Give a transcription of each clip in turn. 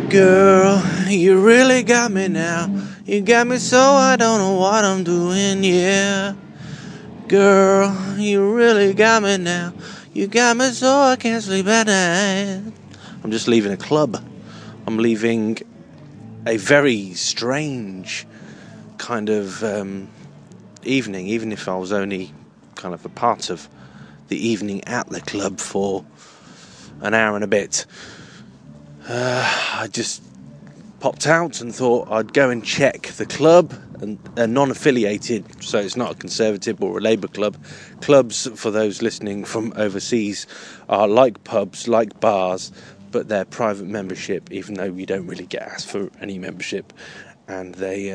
Girl, you really got me now. You got me so I don't know what I'm doing, yeah. Girl, you really got me now. You got me so I can't sleep at night. I'm just leaving a club. I'm leaving a very strange kind of evening, even if I was only kind of a part of the evening at the club for an hour and a bit. I just popped out and thought I'd go and check the club, and non-affiliated, so it's not a Conservative or a Labour club. Clubs, for those listening from overseas, are like pubs, like bars, but they're private membership, even though you don't really get asked for any membership, and they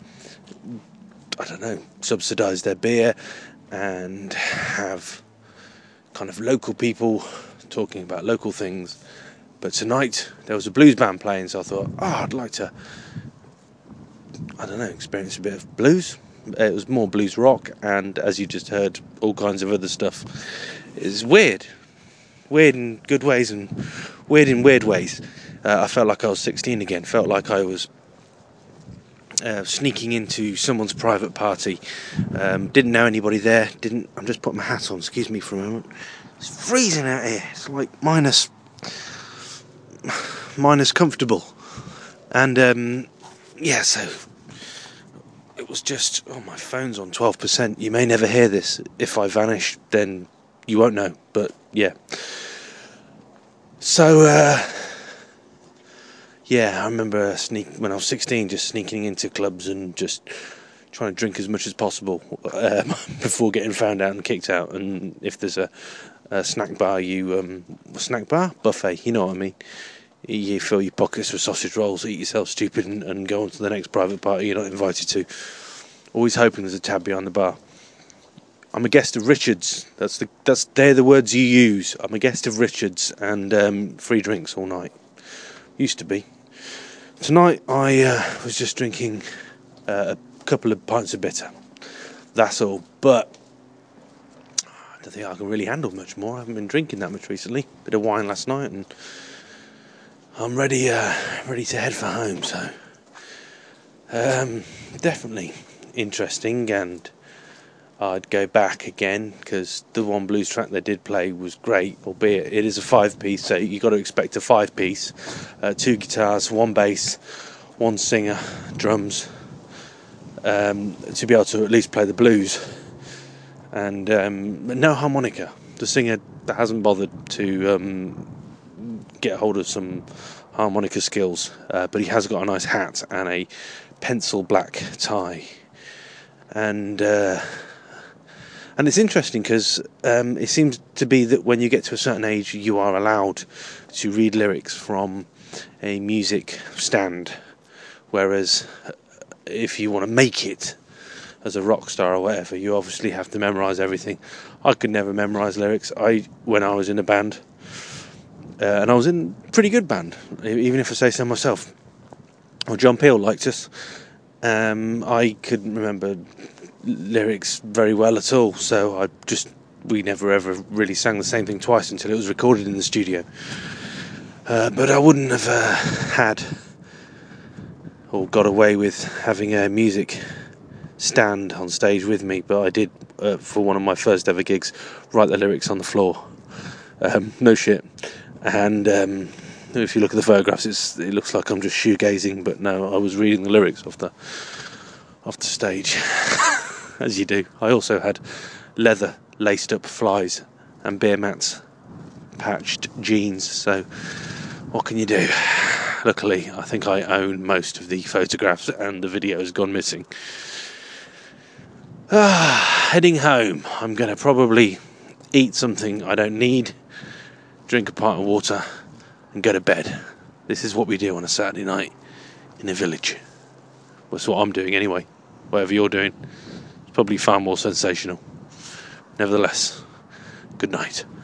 subsidise their beer and have kind of local people talking about local things. But tonight there was a blues band playing, so I thought, I'd like to, experience a bit of blues. It was more blues rock, and as you just heard, all kinds of other stuff. It's weird in good ways and weird in weird ways. I felt like I was 16 again. Felt like I was sneaking into someone's private party. Didn't know anybody there. I'm just putting my hat on. Excuse me for a moment. It's freezing out here. It's like minus comfortable. And so it was just, my phone's on 12%. You may never hear this. If I vanish, then you won't know. But yeah. So I remember when I was 16, just sneaking into clubs and just trying to drink as much as possible before getting found out and kicked out. And if there's a snack bar, buffet, you know what I mean. You fill your pockets with sausage rolls, eat yourself stupid, and go on to the next private party you're not invited to. Always hoping there's a tab behind the bar. I'm a guest of Richards. They're the words you use. I'm a guest of Richards, and free drinks all night. Used to be. Tonight I was just drinking a couple of pints of bitter. That's all. But I don't think I can really handle much more. I haven't been drinking that much recently. Bit of wine last night, and I'm ready to head for home. So definitely interesting, and I'd go back again because the one blues track they did play was great, albeit it is a 5-piece, so you got to expect a 5-piece, 2 guitars, 1 bass, 1 singer, drums, to be able to at least play the blues, and no harmonica. The singer hasn't bothered to get hold of some harmonica skills, but he has got a nice hat and a pencil black tie, and it's interesting because it seems to be that when you get to a certain age, you are allowed to read lyrics from a music stand, whereas if you want to make it as a rock star or whatever, you obviously have to memorise everything. I could never memorise lyrics. When I was in a band, and I was in a pretty good band, even if I say so myself. Well, John Peel liked us. I couldn't remember lyrics very well at all, so we never ever really sang the same thing twice until it was recorded in the studio. But I wouldn't have had or got away with having a music stand on stage with me, but I did, for one of my first ever gigs, write the lyrics on the floor. No shit. And if you look at the photographs, it looks like I'm just shoegazing, but no, I was reading the lyrics off the stage, as you do. I also had leather laced up flies and beer mats patched jeans, so what can you do? Luckily, I think I own most of the photographs and the video has gone missing. Heading home, I'm going to probably eat something I don't need, drink a pint of water, and go to bed. This is what we do on a Saturday night in a village. That's what I'm doing anyway. Whatever you're doing, it's probably far more sensational. Nevertheless, good night.